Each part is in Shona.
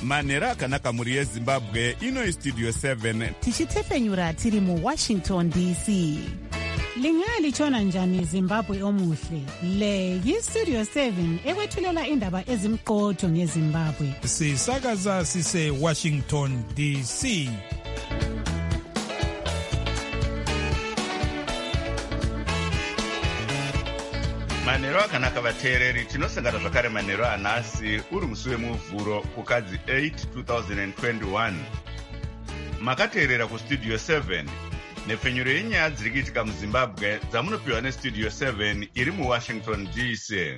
manhero akanaka mhuri yezimbabwe. Ino istudio 7 tichitefenyura tiri muWashington DC. Lingalitshona njani Zimbabwe omuhle? Le yistudio 7 ekwethulela indaba ezimqotho ngeZimbabwe. Sisakaza sise Washington DC. manhero akanaka vateereri, tinosangana zvakare manhero anhasi uri musi wemuvhuro kukadzi 8 2021. Makateerera kustudio 7 nepfenyuro yenyaya dziri kuitika muzimbabwe dzamunopiwa nestudio 7 iri muWashington DC.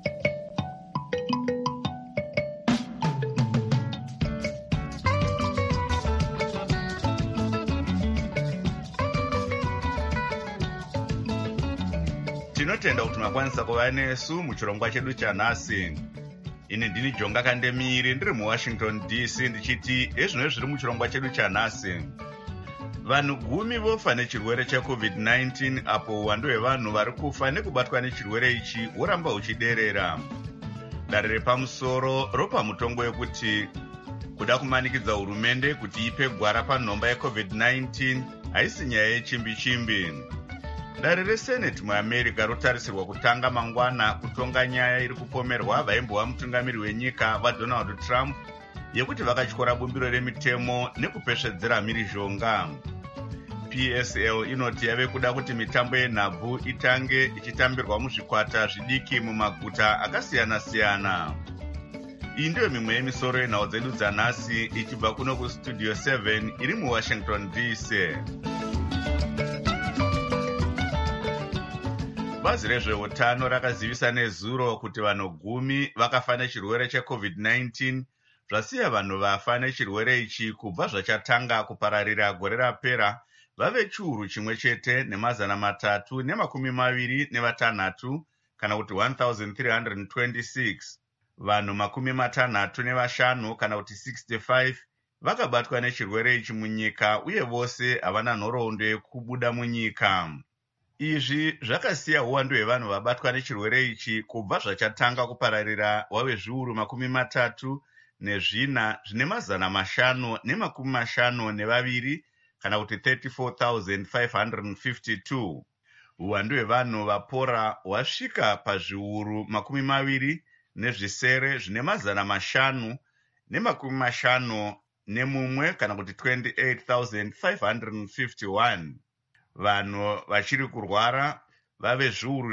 Tinotenda kuti makwanisa kuva nesu muchirongwa chedu chanhasi. Ini ndini Jonga Kandemiri ndiri muWashington DC ndichiti ezvino zviri muchirongwa chedu chanhasi. Vanhu 10 vofa nechirwere cheCovid-19 apo uwandu hwevanhu vari kufa nekubatwa nechirwere ichi huramba huchiderera. Dare repamusoro ropa mutongo wekuti kuda kumanikidza hurumende kuti ipe gwara panhomba yeCovid-19 haisi nyaya yechimbi-chimbi. Dare reSenate muAmerica rotarisirwa kutanga mangwana kutonga nyaya iri kupomerwa vaimbova mutungamiri wenyika vaDonald Trump yekuti vakatyora bumbiro remitemo nekupesvedzera mhirizhonga. PSL inoti yave kuda kuti mitambo yenhabvu itange ichitambirwa muzvikwata zvidiki mumaguta akasiyana-siyana. Iyi ndiyo mimwe yemisoro yenhau dzedu dzanhasi ichibva kuno kustudio 7 iri muWashington DC. Bazi rezveutano rakazivisa nezuro kuti vanhu 10 vakafa nechirwere cheCovid-19 zvasiya vanhu vafa nechirwere ichi kubva zvachatanga kupararira gore rapera vave chiuru chimwe chete ne326 kana kuti 1326. Vanhu 65 kana kuti 65 vakabatwa nechirwere ichi munyika uye vose havana nhoroondo yekubuda munyika. Izvi zvakasiya uwandu hwevanhu vabatwa nechirwere ichi kubva zvachatanga kupararira wave zviuru 34 ne552 kana kuti 34,552. Uwandu hwevanhu vapora hwasvika pazviuru 20,551 kana kuti 28,551. Vanhu vachiri kurwara vave zviuru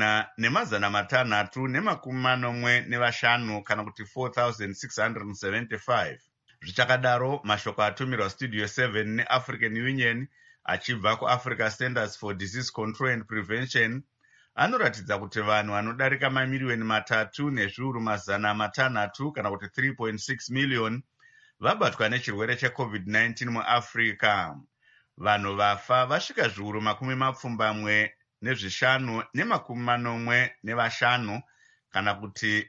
4,645 kana kuti 4,675. Zvichakadaro, mashoko atumirwa studio 7 neAfrican Union achibva kuAfrica Centers for Disease Control and Prevention anoratidza kuti vanhu vanodarika mamiliyoni 3,500,000 kana kuti 3.6 million vabatwa nechirwere cheCovid-19 muAfrica. Vanhu vafa vasvika zviuru 75,545 kana kuti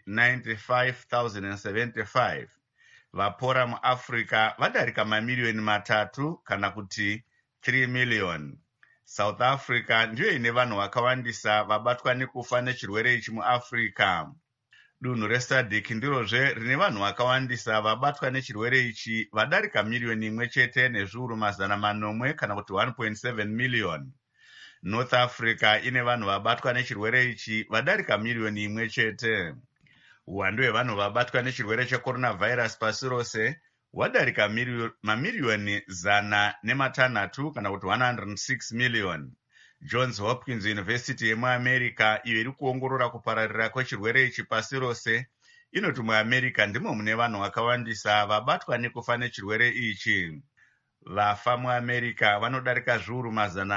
95,075. Vapora muAfrica vadarika mamiliyoni 3 kana kuti 3 million. South Africa ndiyo ine vanhu vakawandisa vabatwa nekufa nechirwere ichi muAfrica. Dunhu reSADC ndirozve rine vanhu vakawandisa vabatwa nechirwere ichi vadarika miliyoni 1 chete nezviuru 800 kana kuti 1.7 million. North Africa ine vanhu vabatwa nechirwere ichi vadarika miliyoni 1 chete. Uwandu hwevanhu vabatwa nechirwere checoronavirus pasi rose hwadarika mamiliyoni 100 kana kuti 106 million. Johns Hopkins University yemuAmerica iyo iri kuongorora kupararira kwechirwere ichi pasi rose inoti muAmerica ndimo mune vanhu vakawandisa vabatwa nekufa nechirwere ichi. Vafa muAmerica vanodarika zviuru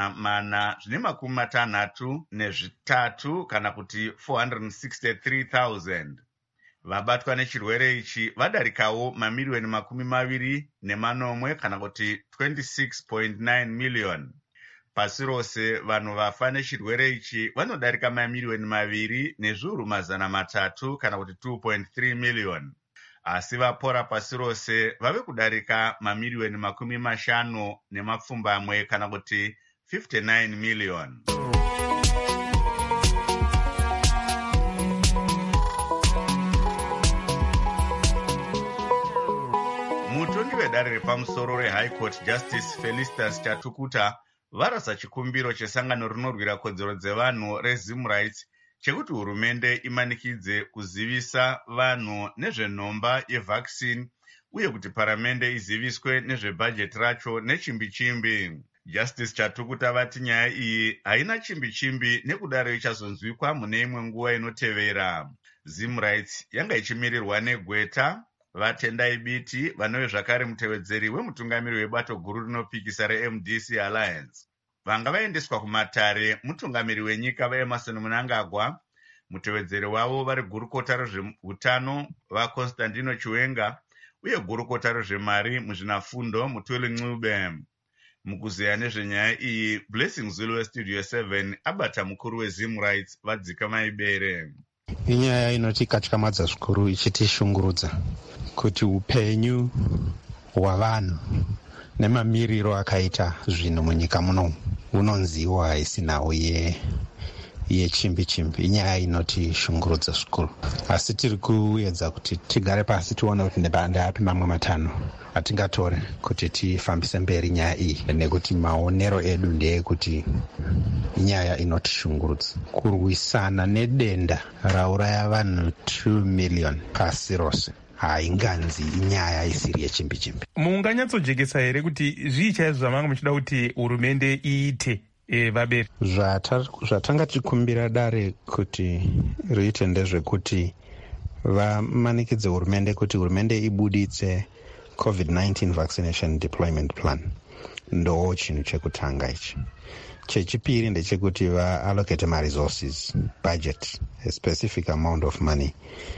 463 kana kuti 463,000. Vabatwa nechirwere ichi vadarikawo mamiliyoni 20 kana kuti 26.9 million. Pasi rose vanhu vafa nechirwere ichi vanodarika mamiliyoni 2 nezviuru 300 kana kuti 2.3 million. Asi vapora pasi rose vave kudarika mamiliyoni 50 kana kuti 59 million. wedare repamusoro reHigh Court Justice Felicitas Chatukuta varasa chikumbiro chesangano rinorwira kodzero dzevanhu reZimRights chekuti hurumende imanikidze kuzivisa vanhu nezvenhomba yevaccine uye kuti paramende iziviswe nezvebhajeti racho nechimbi-chimbi. Justice Chatukuta vati nyaya iyi haina chimbi-chimbi nekudaro ichazonzwikwa mune imwe nguva inotevera. ZimRights yanga ichimirirwa neGweta Vatendai Biti vanove zvakare mutevedzeri wemutungamiri webato guru rinopikisa reMDC Alliance. Vanga vaendeswa kumatare mutungamiri wenyika vaEmmerson Mnangagwa, mutevedzeri wavo vari gurukota rezveutano vaConstantino Chiwenga uye gurukota rezvemari muzvinafundo Mutweli Ncube. Mukuzeya nezvenyaya iyi, Blessing Zulu weStudio 7 abata mukuru weZimRights Vadzika Maibere. Inyaya inotikatyamadza zvikuru ichitishungurudza kuti upenyu hwavanhu nemamiriro akaita zvinhu munyika muno unonziwa isinawo yechimbi-chimbi. Inyaya inotishungurudza zvikuru, asi tiri kuedza kuti tigare pasi tione kuti ndeapi mamwe matanho atingatore kuti tifambise mberi nyaya iyi, nekuti maonero edu ndeyekuti inyaya inotishungurudza. Kurwisana nedenda rauraya vanhu 2 million pasi rose hainganzi inyaya isiri yechimbi-chimbi. Munganyatsojekesa here kuti zvii chaizvo zvamanga muchida kuti hurumende iite vaberi? Zvatanga tichikumbira dare kuti riite ndezvekuti vamanikidze hurumende kuti hurumende ibuditse COVID-19 vaccination deployment plan. Ndo chinhu chekutanga ichi. Chechipiri ndechekuti vaallocate ma-resources, budget, a specific amount of money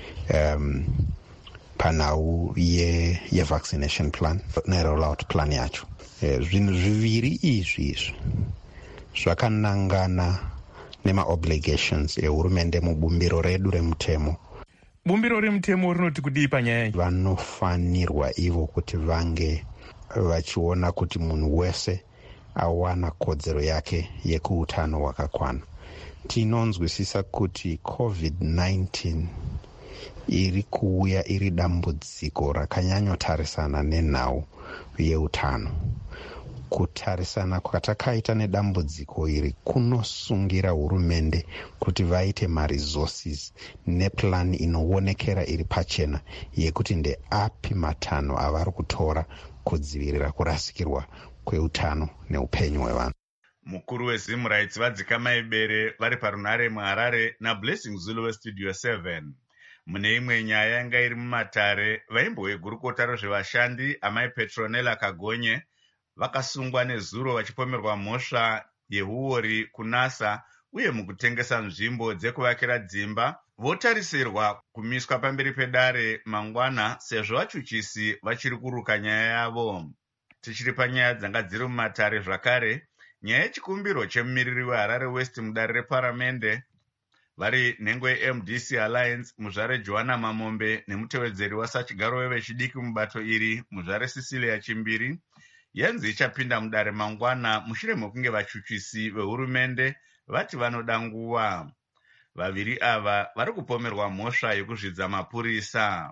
panhau ye-vaccination plan ne-rollout plan yacho. Zvinhu zviviri izvi zvakanangana nema-obligations ehurumende mubumbiro redu remutemo. Bumbiro remutemo rinoti kudii panyaya iyi? Vanofanirwa ivo kuti vange vachiona kuti munhu wese awana kodzero yake yekuutano hwakakwana. Tinonzwisisa kuti COVID-19 iri kuuya iri dambudziko rakanyanyotarisana nenhau yeutano. Kutarisana kwatakaita nedambudziko iri kunosungira hurumende kuti vaite ma-resources neplan inoonekera iri pachena yekuti ndeapi matanho avari kutora kudzivirira kurasikirwa kweutano neupenyu hwevanhu. Mukuru weZimRights Vadzika Maibere vari parunare muHarare naBlessing Zulu weStudio 7. Mune imwe nyaya yanga iri mumatare, vaimbo vegurukota rezvevashandi amai Petronella Kagonye vakasungwa nezuro vachipomerwa mhosva yeuori kunasa uye mukutengesa nzvimbo dzekuvakira dzimba. Votarisirwa kumiswa pamberi pedare mangwana sezvo vachuchisi vachiri kuruka nyaya yavo. Tichiri panyaya dzanga dziri mumatare zvakare, nyaya yechikumbiro chemumiriri weHarare West mudare reparamende vari nhengo yeMDC Alliance muzvare Joanna Mamombe nemutevedzeri wasachigaro wevechidiki mubato iri muzvare Cecilia Chimbiri yanzi ichapinda mudare mangwana mushure mekunge vachuchisi vehurumende vati vanoda nguva. Vaviri ava vari kupomerwa mhosva yekuzvidza mapurisa.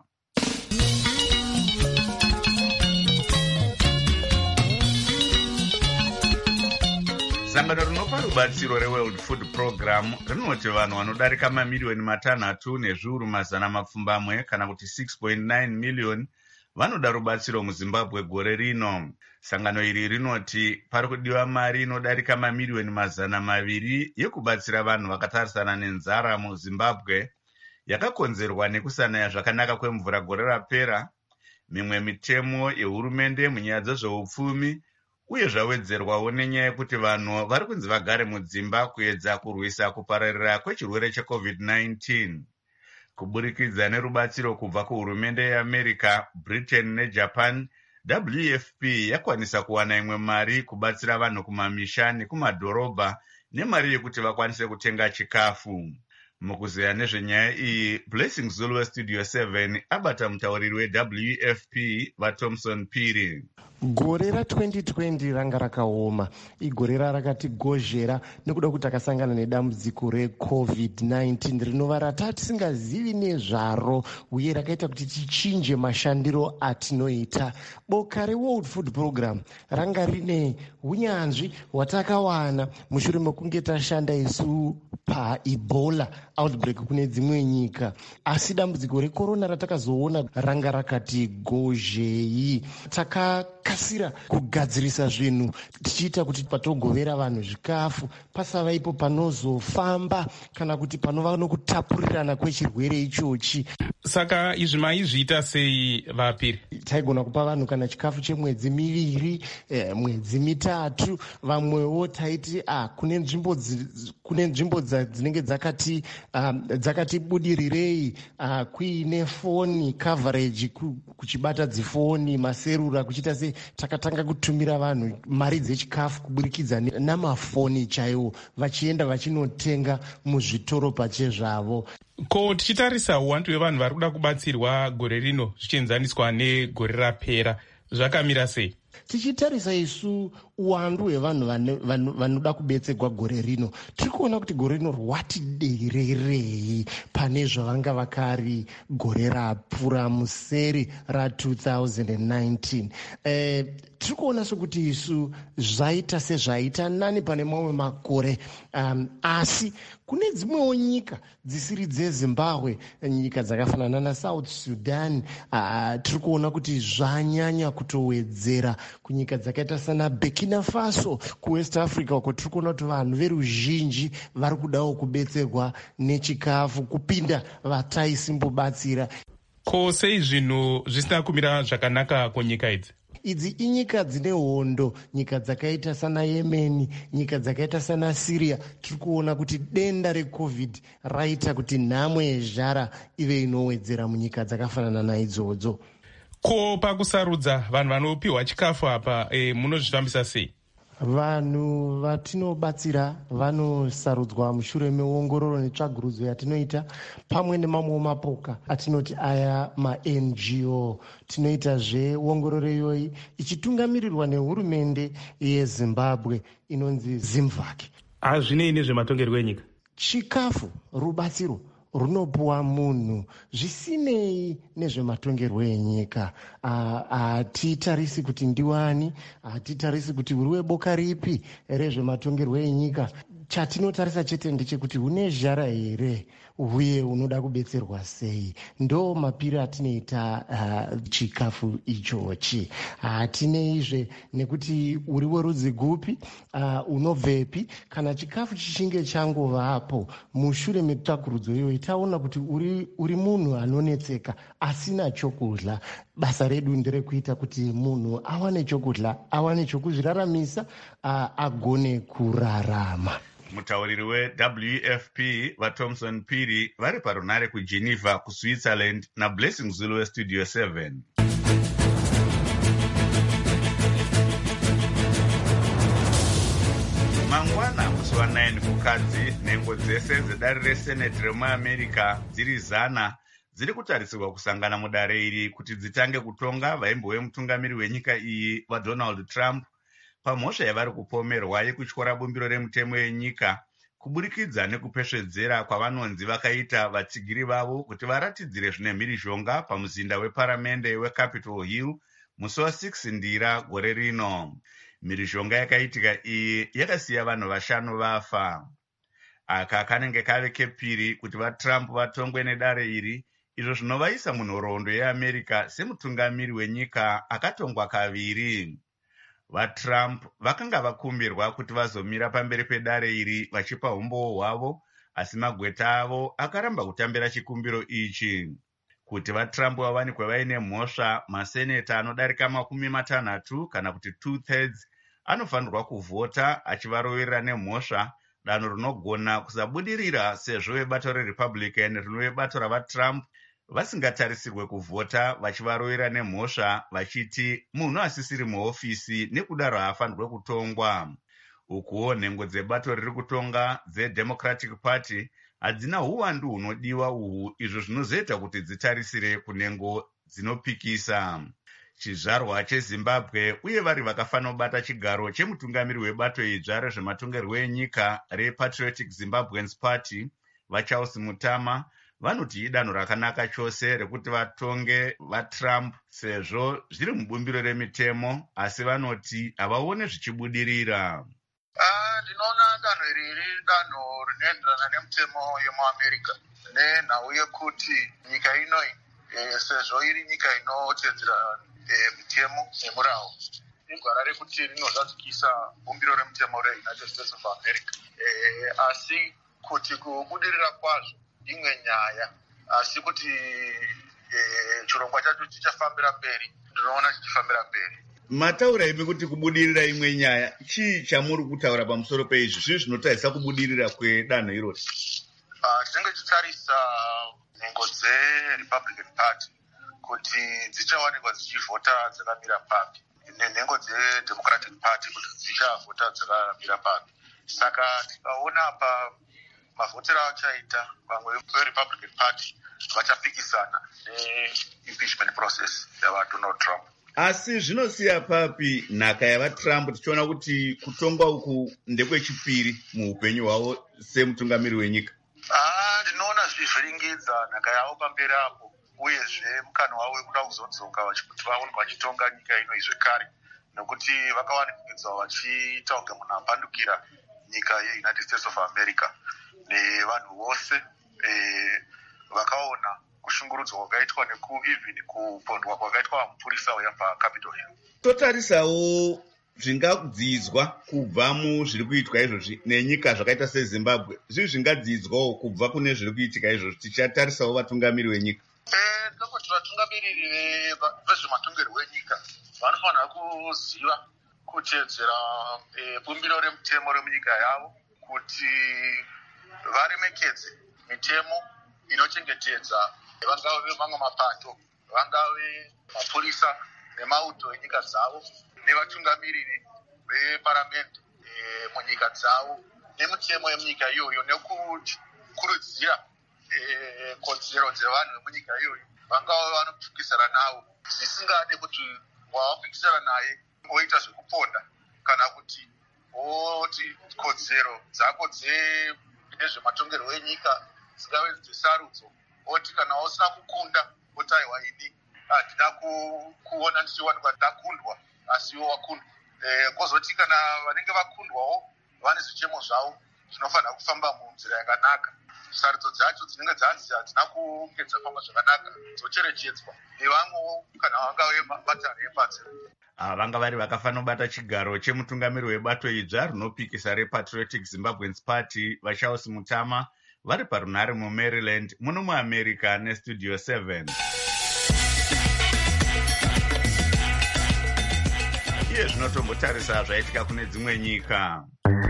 Sangano rinopa rubatsiro reWorld Food Program rinoti vanhu vanodarika mamiliyoni 6 nezviuru mazana mapfumbamwe kana kuti 6.9 million vanoda rubatsiro muZimbabwe gore rino. Sangano iri rinoti pari kudiwa mari inodarika mamiliyoni 200 yekubatsira vanhu vakatarisana nenzara muZimbabwe yakakonzerwa nekusanaya zvakanaka kwemvura gore rapera, mimwe mitemo yehurumende munyaya dzezveupfumi uye zvawedzerwawo nenyaya yekuti vanhu vari kunzi vagare mudzimba kuedza kurwisa kupararira kwechirwere cheCovid-19. Kuburikidza nerubatsiro kubva kuhurumende yeAmerica, Britain neJapan, WFP yakwanisa kuwana imwe mari kubatsira vanhu kumamisha nekumadhorobha nemari yekuti vakwanise kutenga chikafu. Mukuzeya nezvenyaya iyi, Blessing Zulu weStudio 7 abata mutauriri weWFP vaThomson Phiri. Gore ra2020 ranga rakaoma, igore rakatigozhera nekuda kuti takasangana nedambudziko reCovid-19 rinova ratatisingazivi nezvaro uye rakaita kuti tichinje mashandiro atinoita. Boka reWorld Food Program ranga rine unyanzvi hwatakawana mushure mekunge tashanda isu paEbola outbreak kune dzimwe nyika, asi dambudziko rekorona ratakazoona ranga rakatigozhei. Takakasira kugadzirisa zvinhu tichiita kuti patogovera vanhu zvikafu pasava ipo panozofamba kana kuti panova nokutapurirana kwechirwere ichochi. Saka izvi maizviita sei Vapiri? Taigona kupa vanhu kana chikafu chemwedzi miviri, mwedzi mitatu. Vamwewo taiti kune nzvimbo dzinenge dzakatibudirirei, kuine foni coverage, kuchibata dzifoni, maserura, kuchiita se takatanga kutumira vanhu mari dzechikafu kuburikidza namafoni chaiwo, vachienda vachinotenga muzvitoro pachezvavo. Ko tichitarisa uwandu hwevanhu vari kuda kubatsirwa gore rino zvichienzaniswa negore rapera, zvakamira sei? Tichitarisa isu uwandu hwevanhu vanoda kubetserwa gore rino, tiri kuona kuti gore rino rwatidererei pane zvavanga vakari gore rapfuura museri ra2019. Tiri kuona sokuti isu zvaita sezvaita nani pane mamwe makore, asi kune dzimwewo nyika dzisiri dzeZimbabwe, nyika dzakafanana naSouth Sudan, tiri kuona kuti zvanyanya kutowedzera. Kunyika dzakaita sana Burkina Faso, kuWest Africa uko tiri kuona kuti vanhu veruzhinji vari kudawo kubetserwa nechikafu kupinda vataisimbobatsira. Ko sei zvinhu zvisina kumira zvakanaka kunyika idzi? Idzi inyika dzine hondo, nyika dzakaita sana Yemen, nyika dzakaita sana Syria. Tiri kuona kuti denda reCovid raita kuti nhamo yezhara ive inowedzera munyika dzakafanana naidzodzo. Ko pakusarudza vanhu vanopiwa chikafu apa, munozvifambisa sei? Vanhu vatinobatsira vanosarudzwa mushure meongororo netsvagurudzo yatinoita pamwe nemamwe mapoka atinoti aya maNGO. Tinoita zveongororo iyoyi ichitungamirirwa nehurumende yeZimbabwe inonzi ZIMVAC. Hazvinei nezvematongerwo enyika? Chikafu, rubatsiro runopuwa munhu zvisinei nezvematongerwo enyika. Hatitarisi kuti ndiwani, hatitarisi kuti uri weboka ripi rezvematongerwo enyika. Chatinotarisa chete ndechekuti une zhara here uye unoda kubetserwa sei. Ndo mapiri atinoita chikafu ichochi. Hatineizve nekuti uri werudzi gupi, unobvepi. Kana chikafu chichinge changovapo mushure metsvagurudzo iyoyi taona kuti uri munhu anonetseka asina chokudya, basa redu nderekuita kuti munhu awane chokudya, awane chokuzviraramisa, agone kurarama. Mutauriri weWFP vaThomson Phiri vari parunare kuGeneva kuSwitzerland naBlessing Zulu weStudio 7. Mangwana musi wa9 kukadzi, nhengo dzese dzedare reSenate remuAmerica dziri 100 dziri kutarisirwa kusangana mudare iri kuti dzitange kutonga vaimbove mutungamiri wenyika iyi vaDonald Trump pamhosva yavari kupomerwa yekutyora bumbiro remutemo yenyika kuburikidza nekupesvedzera kwavanonzi vakaita vatsigiri vavo kuti varatidzire zvine mhirizhonga pamuzinda weparamende weCapitol Hill musi wa6 Ndira gore rino. Mhirizhonga yakaitika iyi yakasiya vanhu 5 vafa. Aka kanenge kave kepiri kuti vaTrump vatongwe nedare iri, izvo zvinovaisa munhoroondo yeAmerica semutungamiri wenyika akatongwa kaviri. VaTrump vakanga vakumbirwa kuti vazomira pamberi pedare iri vachipa umbowo hwavo, asi magweta avo akaramba kutambira chikumbiro ichi. Kuti vaTrump vawanikwe vaine mhosva, maseneta anodarika 60 kana kuti 2/3 anofanirwa kuvhota achivaroverera nemhosva, danho rinogona kusabudirira sezvo vebato reRepublican rinove bato ravaTrump vasingatarisirwe kuvhota vachivarovera nemhosva vachiti munhu asisiri muhofisi nekudaro haafanirwe kutongwa. Ukuwo nhengo dzebato riri kutonga dzeDemocratic Party hadzina uwandu hunodiwa uhu, izvo zvinozoita kuti dzitarisire kunhengo dzinopikisa. chizvarwa chezimbabwe uye vari vakafanira kubata chigaro chemutungamiri webato idzva rezvematongerwo enyika rePatriotic Zimbabweans Party vaCharles Mutama vanoti idanho rakanaka chose rekuti vatonge vaTrump sezvo zviri mubumbiro remitemo, asi vanoti havaone zvichibudirira. Ndinoona danho iri riri danho rinoenderana nemutemo yemuAmerica nenhau yekuti nyika inoi sezvo iri nyika inotedzera mitemo nemurawo, igwara rekuti rinozadzikisa bumbiro remutemo reUnited States of America. Asi kuti kubudirira kwazvo imwe nyaya, asi kuti chirongwa chacho chichafambira mberi, ndinoona chichifambira mberi. Mataura imi kuti kubudirira imwe nyaya, chii chamuri kutaura pamusoro peizvi? Zvii zvinotarisa kubudirira kwedanho irori? Tinenge tichitarisa nhengo dzeRepublican Party kuti dzichawanikwa dzichivhota dzakamira papi, nenhengo dzeDemocratic Party kuti dzichavhota dzakamira papi. Saka tikaona mavhotero achaita, vamwe veRepublican Party vachapikisana neimpeachment process yavaDonald Trump. Asi zvinosiya papi nhaka yavaTrump, tichiona kuti kutongwa uku ndekwechipiri muupenyu hwavo semutungamiri wenyika? Ndinoona zvivhiringidza nhaka yavo pamberi apo, uyezve mukana wavo wekuda kuzodzoka kuti vaone vachitonga nyika ino zvekare, nekuti vakawanikidzwa vachiita kunge munhu apandukira nyika yeUnited States of America nevanhu vose vakaona kushungurudzwa kwakaitwa even kupondwa kwakaitwa mupurisa uya paCapitol Hill. Totarisawo zvingadzidzwa kubva muzviri kuitwa izvozvi nenyika zvakaita seZimbabwe, zvii zvingadzidzwawo kubva kune zviri kuitika izvozvi tichatarisawo vatungamiri venyika? Ndinoti vatungamiriri vezvematongerwo enyika vanofanira kuziva kutedzera bumbiro remutemo remunyika yavo, kuti varemekedze mitemo inochengetedza vangave mamwe mapato, vangave mapurisa nemauto enyika dzavo, nevatungamiriri veparamende munyika dzavo, nemitemo yemunyika iyoyo, nekukurudzira kodzero dzevanhu vemunyika iyoyo vangava vanopikisana navo, zvisingade kuti wawapikisana naye oita zvekuponda kana kuti oti kodzero dzako dzezvematongerwo enyika dzingave dzesarudzo, oti kana usina kukunda otaiwa ini handina kuona ndichiwanikwa ndakundwa, asi iwo wakundwa. Kozoti kana vanenge vakundwawo vane zvichemo zvavo zvinofanira kufamba munzira yakanaka, sarudzo dzacho dzinenge dzanzi hadzina kunge dzafamba zvakanaka dzocherechedzwa nevamwewo kana vangave mabatani epadziro. Vanga vari vakafanira kubata chigaro chemutungamiri webato idzva rinopikisa rePatriotic Zimbabweans Party vaCharles Mutama vari parunhare muMaryland muno muAmerica neStudio 7. Iye zvinotombotarisa zvaitika kune dzimwe nyika.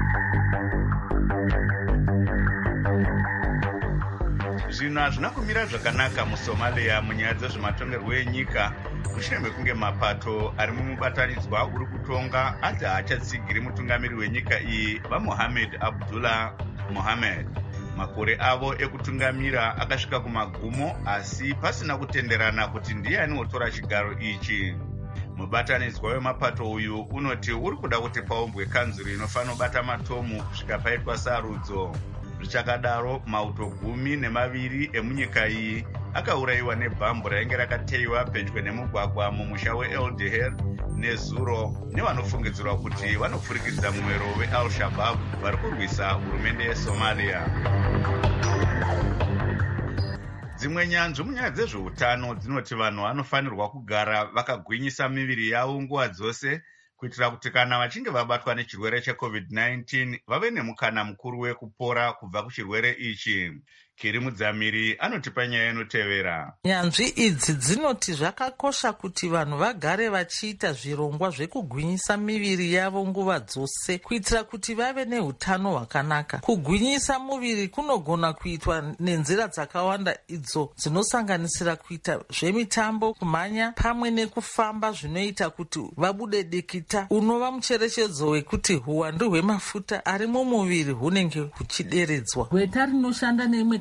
Zvino hazvina kumira zvakanaka muSomalia munyaya dzezvematongerwo enyika, mushure mekunge mapato ari mumubatanidzwa uri kutonga ati haachatsigiri mutungamiri wenyika iyi vaMohamed Abdullah Mohamed. Makore avo ekutungamira akasvika kumagumo, asi pasina kutenderana kuti ndiani otora chigaro ichi. Mubatanidzwa wemapato uyu unoti uri kuda kuti paumbwe kanzuro inofanira kubata matomu kusvika paitwa sarudzo. Zvichakadaro, mauto 12 emunyika iyi akaurayiwa nebhambu rainge rakateiwa pedyo nemugwagwa mumusha weEldher neZuro nevanofungidzirwa kuti vanopfurikidza mwero weAl-Shabaab vari kurwisa hurumende yeSomalia. Dzimwe nyanzvi munyaya dzezveutano dzinoti vanhu vanofanirwa kugara vakagwinyisa miviri yavo nguva dzose, kuitira kuti kana vachinge vabatwa nechirwere cheCovid-19 vave nemukana mukuru wekupora kubva kuchirwere ichi. Kiri Mudzamiri anotipa nyaya inotevera. Nyanzvi idzi dzinoti zvakakosha kuti vanhu vagare vachiita zvirongwa zvekugwinyisa miviri yavo nguva dzose, kuitira kuti vave neutano hwakanaka. Kugwinyisa muviri kunogona kuitwa nenzira dzakawanda, idzo dzinosanganisira kuita zvemitambo, kumhanya pamwe nekufamba, zvinoita kuti vabude dikita, unova mucherechedzo wekuti huwandu hwemafuta ari mumuviri hunenge huchideredzwa. Gweta rinoshanda neimwe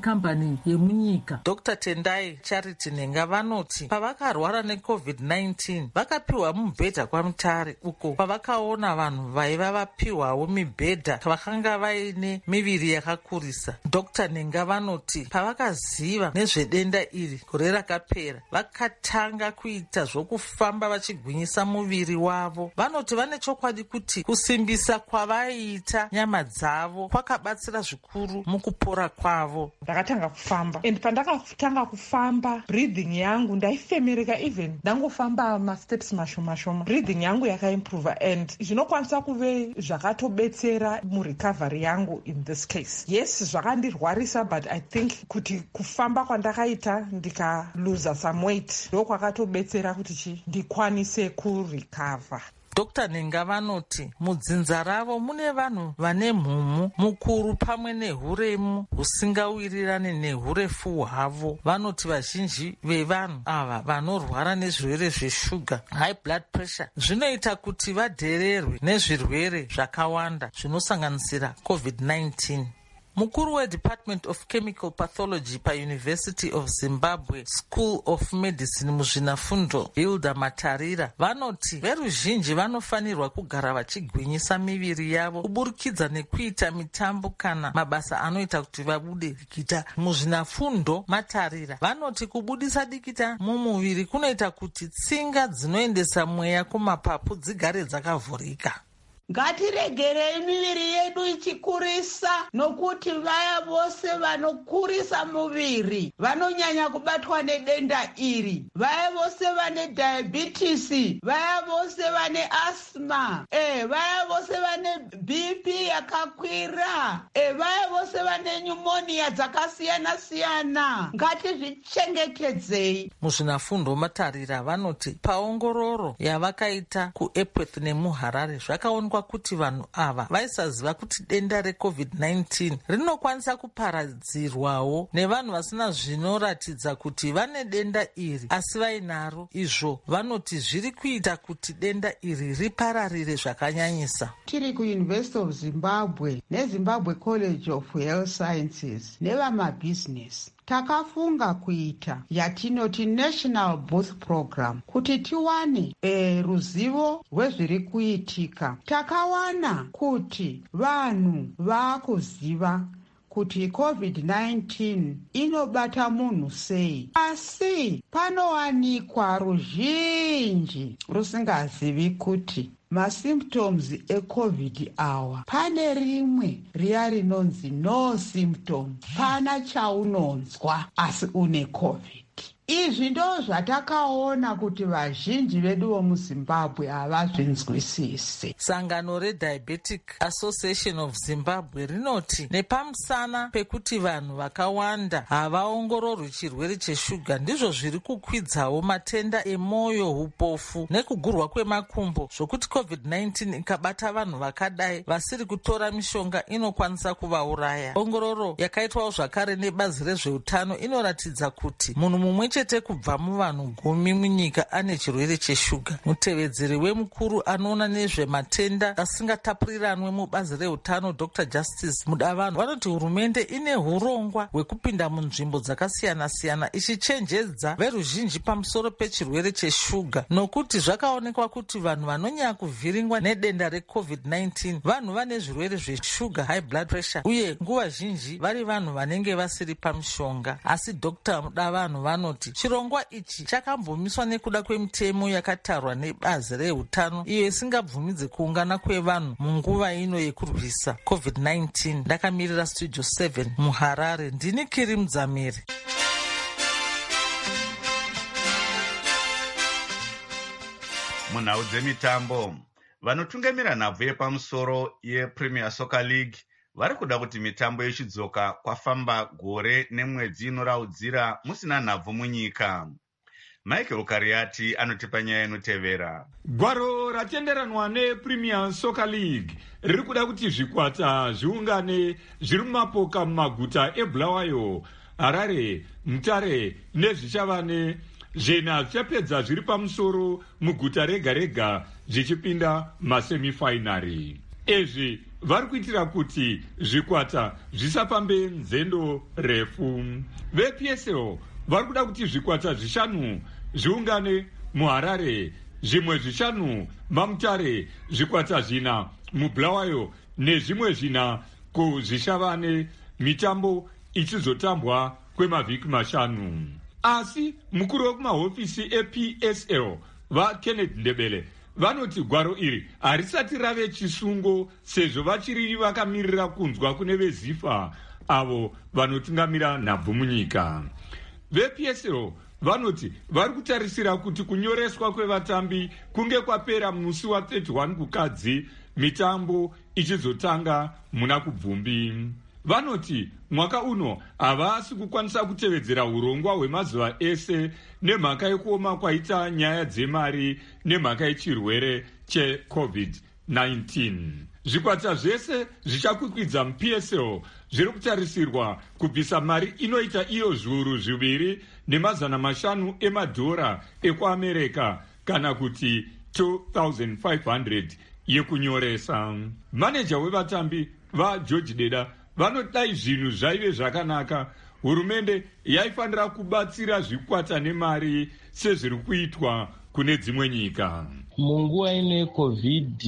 nekambani yemunyika. Dr Tendai Charity Nenga vanoti pavakarwara neCovid-19 vakapiwa mubhedha kwaMutare, uko pavakaona vanhu vaiva vapiwawo mibhedha vakanga vaine miviri yakakurisa. Dr Nenga vanoti pavakaziva nezvedenda iri gore rakapera, vakatanga kuita zvokufamba vachigwinyisa muviri wavo. Vanoti vane chokwadi kuti kusimbisa kwavaiita nyama dzavo kwakabatsira zvikuru mukupora kwavo. Ndakatanga kufamba, and pandakatanga kufamba breathing yangu ndaifemereka, even ndangofamba masteps mashoma breathing yangu yakaimprove, and zvinokwanisa kuve zvakatobetsera murecovery yangu in this case. Yes, zvakandirwarisa, but I think kuti kufamba kwandakaita ndikaluza some weight ndokwakatobetsera kuti ndikwanise kurecover. Dr Nenga vanoti mudzinza ravo mune vanhu vane mhumu mukuru pamwe nehuremu husingawirirane nehurefu hwavo. Vanoti vazhinji vevanhu ava vanorwara nezvirwere zveshuga, high blood pressure, zvinoita kuti vadhererwe nezvirwere zvakawanda zvinosanganisira COVID-19. Mukuru weDepartment of Chemical Pathology paUniversity of Zimbabwe School of Medicine muzvinafundo Hilda Matarira vanoti veruzhinji vanofanirwa kugara vachigwinyisa miviri yavo kuburikidza nekuita mitambo kana mabasa anoita kuti vabude dikita. Muzvinafundo Matarira vanoti kubudisa dikita mumuviri kunoita kuti tsinga dzinoendesa mweya kumapapu dzigare dzakavhurika. Ngatiregerei miviri yedu ichikurisa, nokuti vaya vose vanokurisa muviri vanonyanya kubatwa nedenda iri. Vaya vose vane diabetes, vaya vose vane asthma, vaya vose vane BP yakakwira, vaya vose vane pneumonia dzakasiyana siyana. Ngatizvichengetedzei. Muzvinafundo Matarira vanoti paongororo yavakaita kuEpworth nemuHarare zvakaonekwa kuti vanhu ava vaisaziva kuti denda reCovid-19 rinokwanisa kuparadzirwawo nevanhu vasina zvinoratidza kuti vane denda iri asi vainaro. Izvo vanoti zviri kuita kuti denda iri ripararire zvakanyanyisa. Tiri kuUniversity of Zimbabwe neZimbabwe College of Health Sciences nevamabhizinesi takafunga kuita yatinoti National Booth Program kuti tiwane ruzivo rwezviri kuitika. Takawana kuti vanhu vakuziva kuti COVID-19 inobata munhu sei, asi panowanikwa ruzhinji rusingazivi kuti masymptoms eCovid awa pane rimwe riya rinonzi no symptom, pana chaunonzwa asi une COVID. Izvi ndo zvatakaona kuti vazhinji vedu vomuZimbabwe havazvinzwisisi. Sangano reDiabetic Association of Zimbabwe rinoti nepamusana pekuti vanhu vakawanda havaongororwi chirwere cheshuga ndizvo zviri kukwidzawo matenda emwoyo, upofu nekugurwa kwemakumbo, zvokuti COVID-19 ikabata vanhu vakadai vasiri kutora mishonga inokwanisa kuvauraya. Ongororo yakaitwawo zvakare nebazi rezveutano inoratidza kuti munhu mumwe chete kubva muvanhu 10 munyika ane chirwere cheshuga. Mutevedzeri wemukuru anoona nezvematenda asingatapuriranwe mubazi reutano Dr Justice Mudavanhu vanoti hurumende ine hurongwa hwekupinda munzvimbo dzakasiyana siyana ichichenjedza veruzhinji pamusoro pechirwere cheshuga, nokuti zvakaonekwa kuti vanhu vanonyanya kuvhiringwa nedenda reCovid-19 vanhu vane zvirwere zveshuga, high blood pressure, uye nguva zhinji vari vanhu vanenge vasiri pamishonga. Asi Dr Mudavanhu vanoti chirongwa ichi chakambomisa nekuda kwemitemo yakatarwa nebazi reutano iyo isingabvumidzi kuungana kwevanhu munguva ino yekurwisa COVID-19. Ndakamirira Studio 7 muHarare, ndini Kiri Mudzamiri. Munhau dzemitambo, vanotungamira nhabvu yepamusoro yePremier Soccer League vari kuda kuti mitambo yechidzoka kwafamba gore nemwedzi inoraudzira musina nhabvu munyika. Michael Kariati anotipa nyaya inotevera. Gwaro ratenderanwa nePremier Soccer League riri kuda kuti zvikwata zviungane zviri mumapoka mumaguta eBulawayo, Harare, Mutare nezvichavane zvena zvichapedza zviri pamusoro muguta rega rega zvichipinda masemifinari. Izvi vari kuitira kuti zvikwata zvisafambe nzendo refu. VePSL vari kuda kuti zvikwata zvishanu zviungane muHarare, zvimwe zvishanu maMutare, zvikwata zvina muBulawayo nezvimwe zvina kuzvishavane, mitambo ichizotambwa kwemavhiki mashanu. Asi mukuru wekumahofisi ePSL vaKenneth Ndebele vanoti gwaro iri harisati rave chisungo sezvo vachiri vakamirira kunzwa kune veZIFA avo vanotungamira nhabvu munyika. VePSL vanoti vari kutarisira kuti kunyoreswa kwevatambi kunge kwapera musi wa31 kukadzi, mitambo ichizotanga muna kubvumbi. Vanoti mwaka uno havasi kukwanisa kutevedzera urongwa hwemazuva ese nemhaka yekuoma kwaita nyaya dzemari nemhaka yechirwere cheCovid-19. Zvikwata zvese zvichakwikwidza muPSL zviri kutarisirwa kubvisa mari inoita iyo zviuru 2,500 emadhora ekuAmerika kana kuti 2,500 yekunyoresa. Maneja wevatambi vaGeorge Deda vanodai zvinhu zvaive zvakanaka. Hurumende yaifanira kubatsira zvikwata nemari sezviri kuitwa kune dzimwe nyika. Munguva ine COVID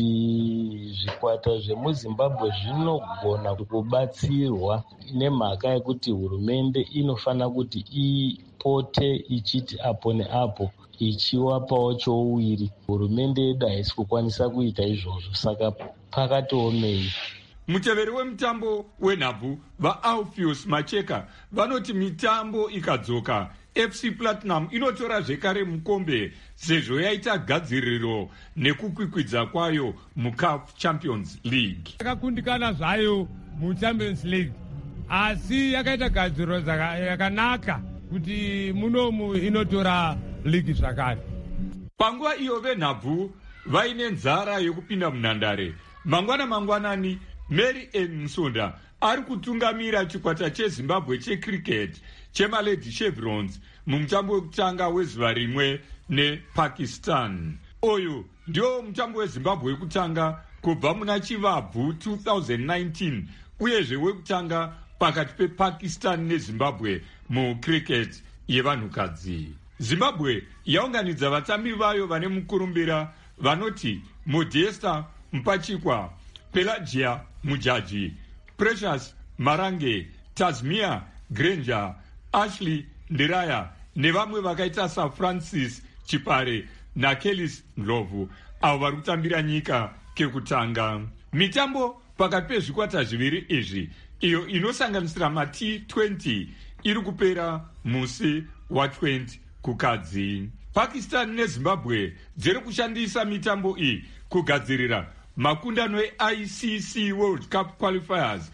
zvikwata zvemuZimbabwe zvinogona kubatsirwa nemhaka yekuti hurumende inofana kuti ipote ichiti apo neapo ichiwapawo chouwiri. Hurumende yedu haisi kukwanisa kuita izvozvo, saka pakatiomei. Muteveri wemutambo wenhabvu vaAlpheus Macheka vanoti mitambo ikadzoka FC Platinum inotora zvekare mukombe sezvo yaita gadziriro nekukwikwidza kwayo muCAF Champions League. Yakakundikana zvayo muChampions League asi yakaita gadziriro yakanaka kuti munomu inotora ligi zvakare. Panguva iyo venhabvu vaine nzara yekupinda munhandare. Mangwanani Mary Ann Msonda ari kutungamira chikwata cheZimbabwe checricket chemalady Chevrons mumutambo wekutanga wezuva rimwe nePakistan. Oyo ndio mutambo weZimbabwe wekutanga kubva muna Chivabvu 2019 uyezve wekutanga pakati pePakistan neZimbabwe mucricket yevanhukadzi. Zimbabwe yaunganidza vatambi vayo vane mukurumbira vanoti Modesta Mpachikwa, Pelagia Mujaji, Precious Marange, Tasmia Granger, Ashley Ndiraya nevamwe vakaita saFrancis Chipare naKelis Ndlovu avo vari kutambira nyika kekutanga. Mitambo pakati pezvikwata zviviri izvi iyo inosanganisira maT20 iri kupera musi wa20 kukadzi. Pakistan neZimbabwe dziri kushandisa mitambo iyi kugadzirira makundano eICC World Cup Qualifiers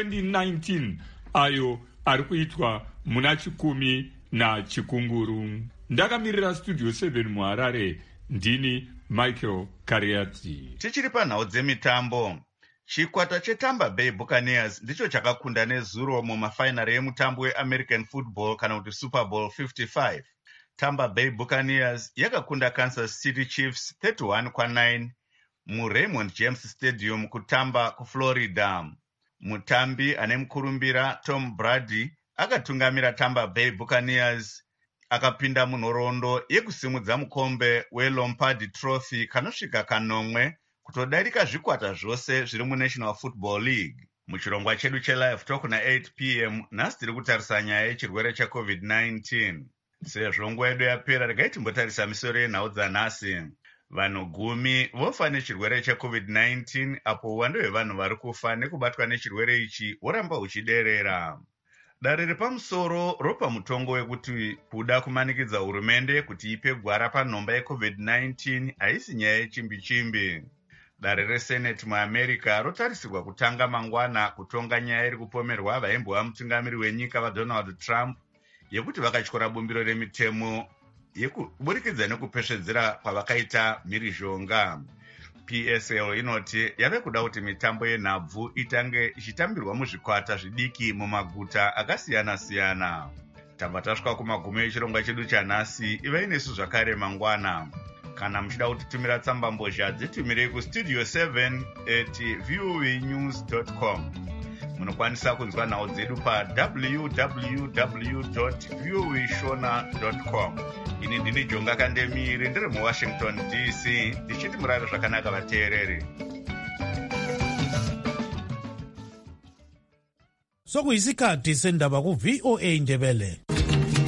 2019 ayo ari kuitwa muna 10 Ndakamirira Studio 7 muHarare, ndini Michael Kariati. Tichiri panhau dzemitambo, chikwata cheTampa Bay Buccaneers ndicho chakakunda nezuro mumafainari emutambo weAmerican Football kana kuti Super Bowl 55. Tampa Bay Buccaneers yakakunda Kansas City Chiefs 31-9 muRaymond James Stadium kuTampa kuFlorida. Mutambi ane mukurumbira Tom Brady akatungamira Tampa Bay Buccaneers akapinda munhoroondo yekusimudza mukombe weLombardi Trophy kanosvika kanomwe kutodarika zvikwata zvose zviri muNational Football League. Muchirongwa chedu chelive talk na8 p.m. nhasi tiri kutarisa nyaya yechirwere cheCovid-19. Sezvo nguva yedu yapera, regai timbotarisa misoro yenhau dzanhasi. Vanhu 10 vofa nechirwere cheCovid-19 apo uwando hwevanhu vari kufa nekubatwa nechirwere ichi huramba huchiderera. Dare repamusoro ropa mutongo wekuti kuda kumanikidza hurumende kuti ipe gwara panhomba yeCovid-19 haisi nyaya yechimbi-chimbi. Dare reSenate muAmerica rotarisirwa kutanga mangwana kutonga nyaya iri kupomerwa vaimbova mutungamiri wenyika vaDonald Trump yekuti vakatyora bumbiro remitemo yekuburikidza nekupesvedzera kwavakaita mhirizhonga. PSL inoti yave kuda kuti mitambo yenhabvu itange ichitambirwa muzvikwata zvidiki mumaguta akasiyana-siyana. Tabva tasvika kumagumo echirongwa chedu chanhasi. Ivai nesu zvakare mangwana. kana muchida kutitumira tsambambozha dzitumirei kustudio 7@voanews.com. munokwanisa kunzwa nhau dzedu pa www.voashona.com. ini ndini Jonga Kandemiri ndiri muWashington DC ndichiti murave zvakanaka vateereri. sokuyisikhathi sendaba ku VOA Ndebele.